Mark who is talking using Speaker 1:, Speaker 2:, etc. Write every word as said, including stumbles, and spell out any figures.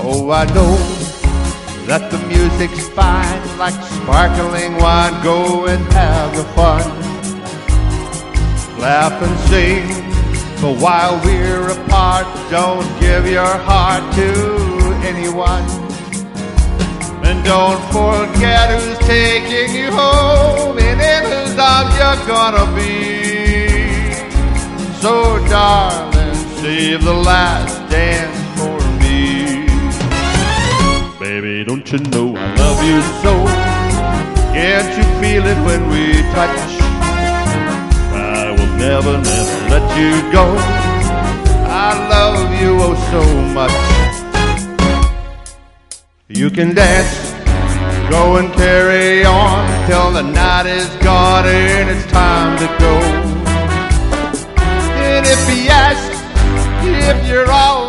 Speaker 1: Oh, I know that the music's fine, like sparkling wine. Go and have your fun, laugh and sing. But while we're apart, don't give your heart to anyone. And don't forget who's taking you home and in whose arms you're gonna be. So darling, save the last dance for me. Baby, don't you know I love you so? Can't you feel it when we touch? I will never, never let you go. I love you oh so much. You can dance, go and carry on till the night is gone and it's time to go. And if he asks if you're all